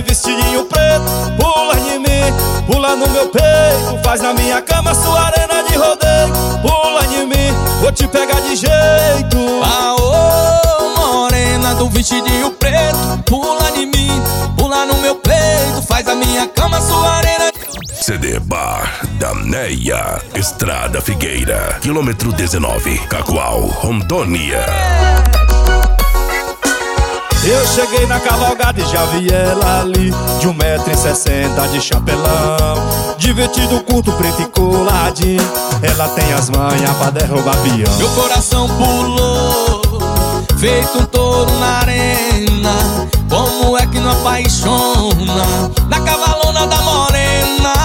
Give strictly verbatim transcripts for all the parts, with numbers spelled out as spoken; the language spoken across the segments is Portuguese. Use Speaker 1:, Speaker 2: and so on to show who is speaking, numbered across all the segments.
Speaker 1: vestidinho preto, pula em mim, pula no meu peito, faz na minha cama sua arena de rodeio. Pula em mim, vou te pegar de jeito.
Speaker 2: Aô, morena do vestidinho preto, pula em mim, pula no meu peito, faz a minha cama sua arena.
Speaker 3: C D Bar da Neia, Estrada Figueira, quilômetro dezenove, Cacoal, Rondônia.
Speaker 1: Eu cheguei na cavalgada e já vi ela ali, de um metro e sessenta de chapelão, de vestido curto, preto e coladinho. Ela tem as manhas pra derrubar peão.
Speaker 2: Meu coração pulou, feito um touro na arena. Como é que não apaixona na cavalona da morena?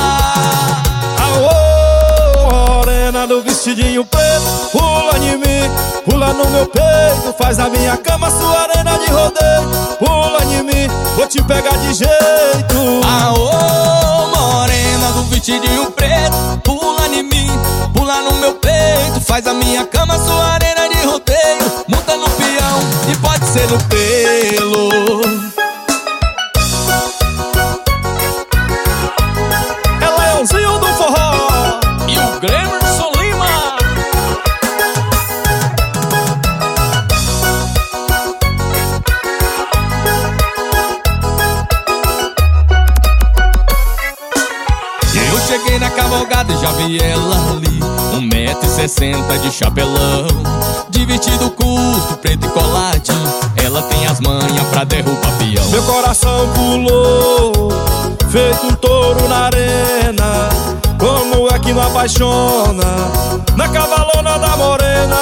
Speaker 1: Aô, morena do vestidinho preto, pula em mim, pula no meu peito, faz na minha cama sua arena de rodeio. Pula em mim, vou te pegar de jeito.
Speaker 2: Aô, morena do vestidinho preto, pula em mim, pula no meu peito, faz a minha cama sua arena de rodeio. Monta no peão e pode ser no pelo.
Speaker 1: É Leãozinho do forró
Speaker 2: E o Gremerson Lima. Eu cheguei na cavalgada e já vi ela ali, um metro e sessenta de chapelão, de vestido curto, preto e coladinho. Ela tem as manhas pra derrubar peão.
Speaker 1: Meu coração pulou, feito um touro na arena. Como é que não apaixona na cavalona da morena?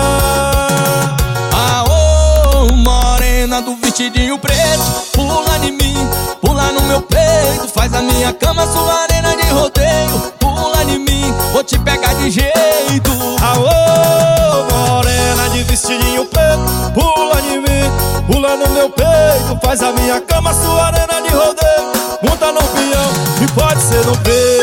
Speaker 2: Aô, morena do vestidinho preto, pula em mim, pula no meu peito, faz a minha cama sua arena de rodeio. Pula em mim, vou te pegar de jeito.
Speaker 1: Aô, morena de vestidinho preto, pula em mim, pula no meu peito, faz a minha cama sua arena de rodeio. Monta no peão e pode ser no peito.